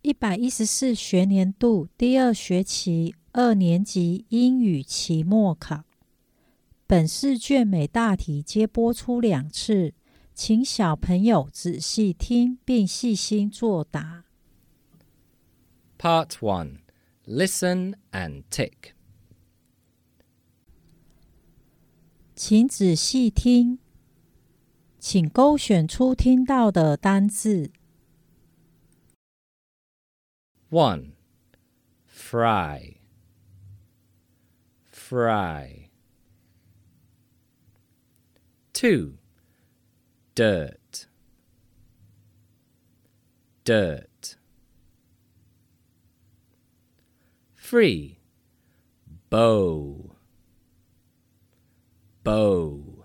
114学年度第2学期2年级英语期末考。本试卷每大题皆播出2次，请小朋友仔细听并细心作答。 Part 1. Listen and tick. 请仔细听，请勾选出听到的单字。 1. Fry. Fry. 2. Dirt. Dirt. 3. Bow. Bow.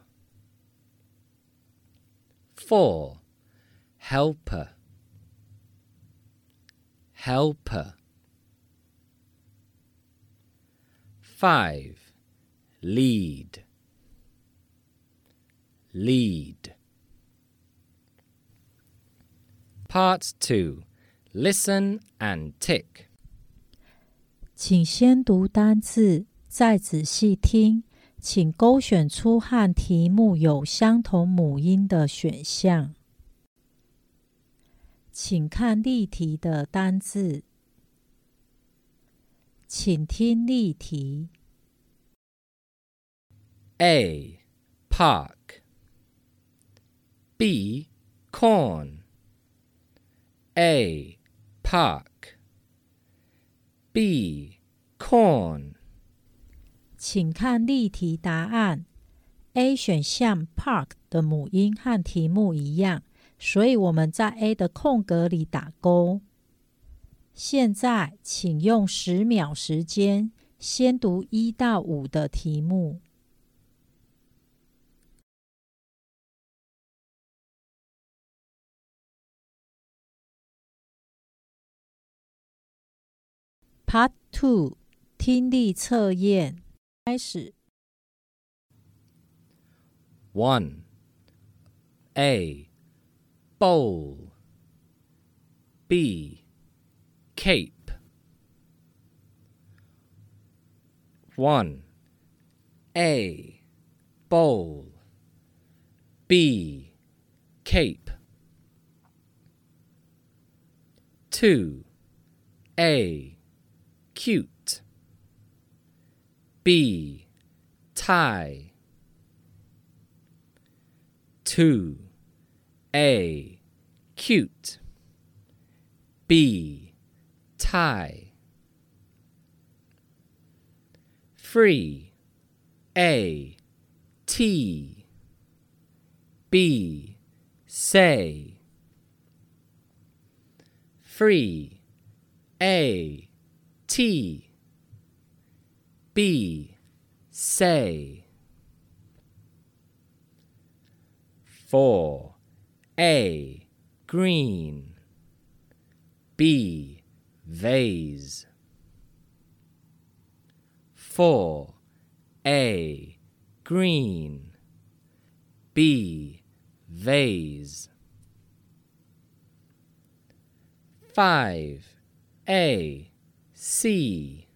4. Helper. Helper. 5. Lead. Lead. Part 2. Listen and tick. 请先读单字，再仔细听，请勾选出和题目有相同母音的选项。请看例题的单字，请听例题。 A. Park. B. Corn. A. Park. B. Corn. 请看例题答案。A 选项 Park 的母音和题目一样，所以我们在 A 的空格里打勾。现在请用10秒时间先读1到5的题目。Part 2. 听力测验开始。 1. A. Bowl. B. Cape. 1. A. Bowl. B. Cape. 2. A. Cute. B. Tie. 2. A. Cute. B. Tie. 3. A. Tea. B. Say. 3. A. Tea. B. Say. 4. A. Green. B. Vase. 4. A. Green. B. Vase. 5. A. Sea.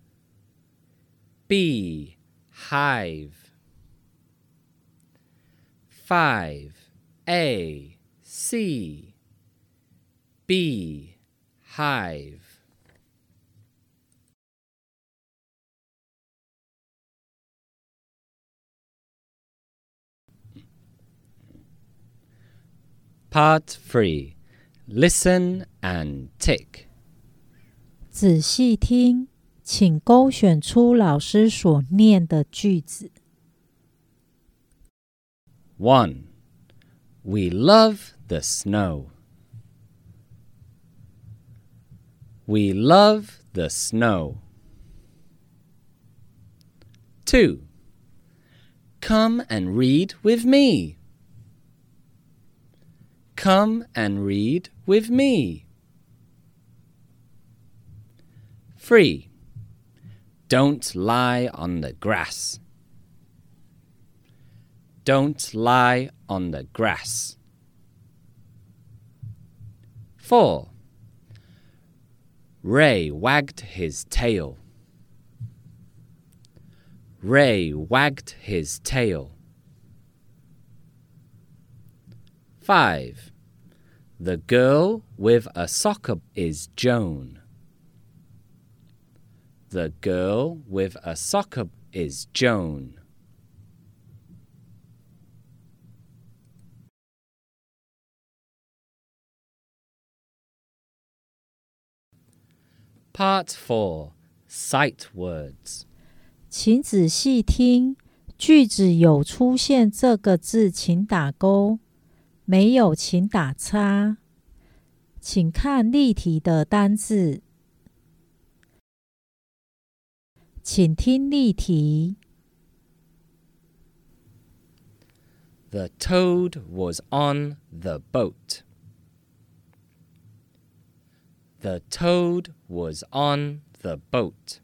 B. Hive. 5. A. Sea. B. Hive. Part 3. Listen and tick. 仔细听，请勾选出老师所念的句子。 1. We love the snow. We love the snow. 2. Come and read with me. Come and read with me. 3. Don't lie on the grass. Don't lie on the grass. 4. Ray wagged his tail. Ray wagged his tail. 5. The girl with a soccer is Joan. The girl with a soccer is Joan. Part 4. Sight words. 请仔细听，句子有出现这个字，请打勾；没有，请打叉。请看例题的单字。请听例题。 The toad was on the boat. The toad was on the boat.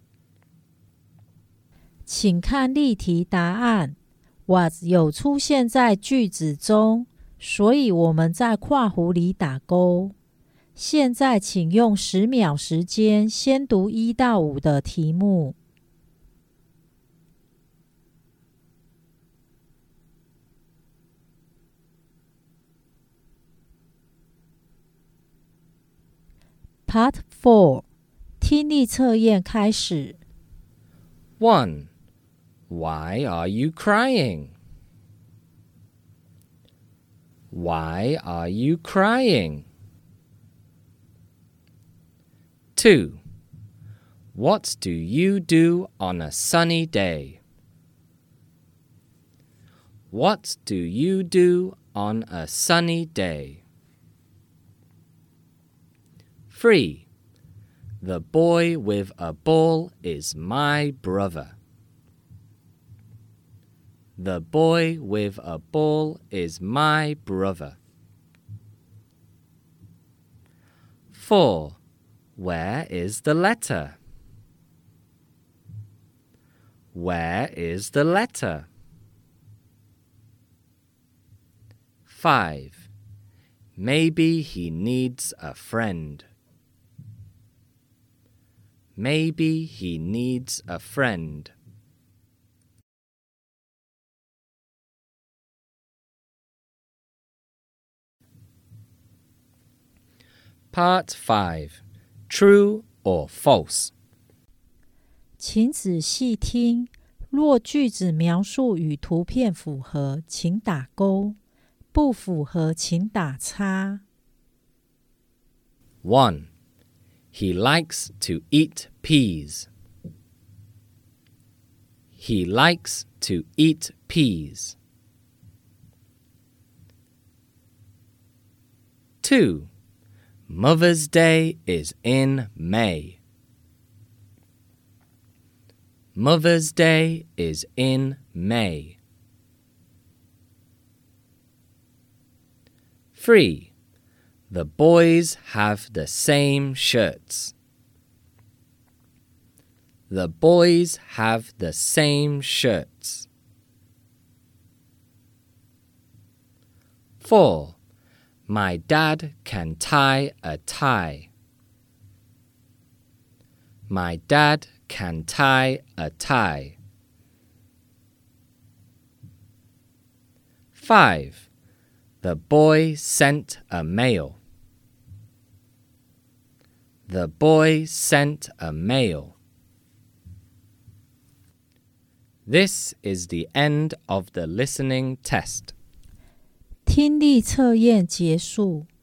请看例题答案。Was 有出现在句子中，所以我们在括弧里打勾。现在请用10秒时间先读1到5的题目。Part 4 听力测验开始。 1. Why are you crying? Why are you crying? 2. What do you do on a sunny day? What do you do on a sunny day? 3. The boy with a ball is my brother. The boy with a ball is my brother. 4. Where is the letter? Where is the letter? 5. Maybe he needs a friend. Maybe he needs a friend. Part 5. True or false? 请仔细听，若句子描述与图片符合，请打勾；不符合，请打叉。 1. He likes to eat peas. He likes to eat peas. 2. Mother's Day is in May. Mother's Day is in May. 3. The boys have the same shirts. The boys have the same shirts. 4. My dad can tie a tie. My dad can tie a tie. 5. The boy sent a mail. The boy sent a mail. This is the end of the listening test. 听力测验结束。